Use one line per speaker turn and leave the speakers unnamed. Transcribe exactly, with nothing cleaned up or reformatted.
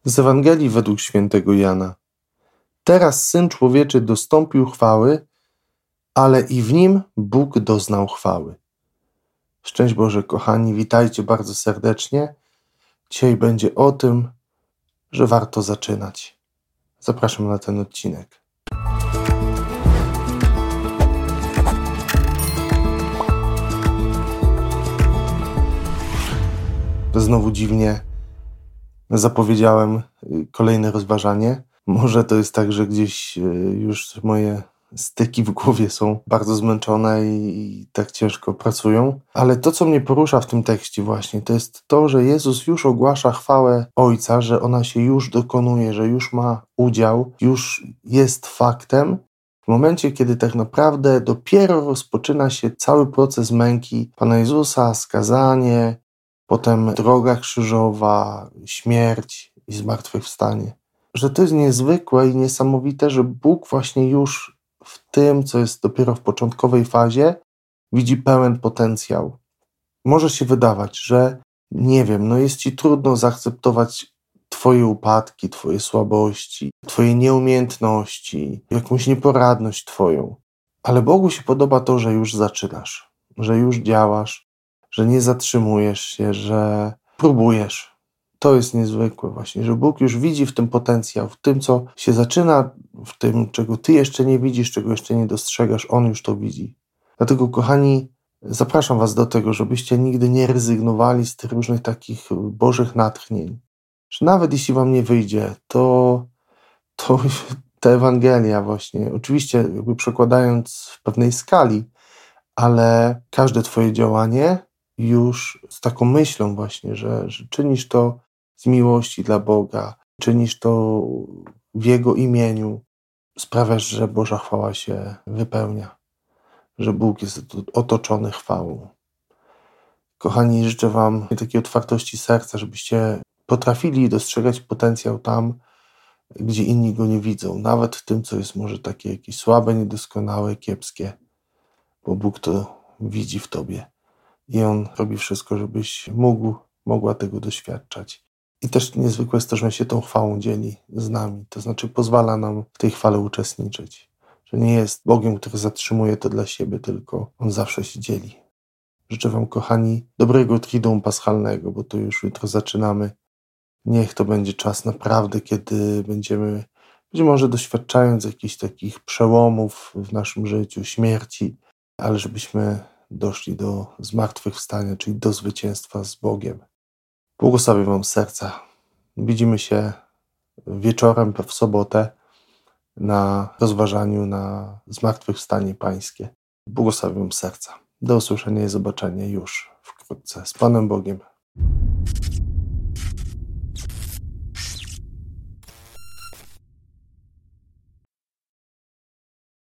Z Ewangelii według świętego Jana. Teraz Syn Człowieczy dostąpił chwały, ale i w Nim Bóg doznał chwały. Szczęść Boże, kochani, witajcie bardzo serdecznie. Dzisiaj będzie o tym, że warto zaczynać. Zapraszam na ten odcinek. Znowu dziwnie zapowiedziałem kolejne rozważanie. Może to jest tak, że gdzieś już moje styki w głowie są bardzo zmęczone i tak ciężko pracują. Ale to, co mnie porusza w tym tekście właśnie, to jest to, że Jezus już ogłasza chwałę Ojca, że ona się już dokonuje, że już ma udział, już jest faktem. W momencie, kiedy tak naprawdę dopiero rozpoczyna się cały proces męki Pana Jezusa, skazanie, potem droga krzyżowa, śmierć i zmartwychwstanie. Że to jest niezwykłe i niesamowite, że Bóg właśnie już w tym, co jest dopiero w początkowej fazie, widzi pełen potencjał. Może się wydawać, że nie wiem, no jest ci trudno zaakceptować twoje upadki, twoje słabości, twoje nieumiejętności, jakąś nieporadność twoją. Ale Bogu się podoba to, że już zaczynasz, że już działasz, że nie zatrzymujesz się, że próbujesz. To jest niezwykłe właśnie, że Bóg już widzi w tym potencjał, w tym, co się zaczyna, w tym, czego ty jeszcze nie widzisz, czego jeszcze nie dostrzegasz, On już to widzi. Dlatego, kochani, zapraszam was do tego, żebyście nigdy nie rezygnowali z tych różnych takich bożych natchnień. Że nawet jeśli wam nie wyjdzie, to, to ta Ewangelia właśnie, oczywiście jakby przekładając w pewnej skali, ale każde twoje działanie już z taką myślą właśnie, że, że czynisz to z miłości dla Boga, czynisz to w Jego imieniu, sprawiasz, że Boża chwała się wypełnia, że Bóg jest otoczony chwałą. Kochani, życzę wam takiej otwartości serca, żebyście potrafili dostrzegać potencjał tam, gdzie inni go nie widzą, nawet w tym, co jest może takie jakieś słabe, niedoskonałe, kiepskie, bo Bóg to widzi w tobie. I On robi wszystko, żebyś mógł, mogła tego doświadczać. I też niezwykłe jest to, że On się tą chwałą dzieli z nami. To znaczy pozwala nam w tej chwale uczestniczyć. Że nie jest Bogiem, który zatrzymuje to dla siebie, tylko On zawsze się dzieli. Życzę wam, kochani, dobrego Triduum Paschalnego, bo to już jutro zaczynamy. Niech to będzie czas naprawdę, kiedy będziemy, być może doświadczając jakichś takich przełomów w naszym życiu, śmierci, ale żebyśmy doszli do zmartwychwstania, czyli do zwycięstwa z Bogiem. Błogosławię wam serca. Widzimy się wieczorem w sobotę na rozważaniu na zmartwychwstanie pańskie. Błogosławię wam serca. Do usłyszenia i zobaczenia już wkrótce. Z Panem Bogiem.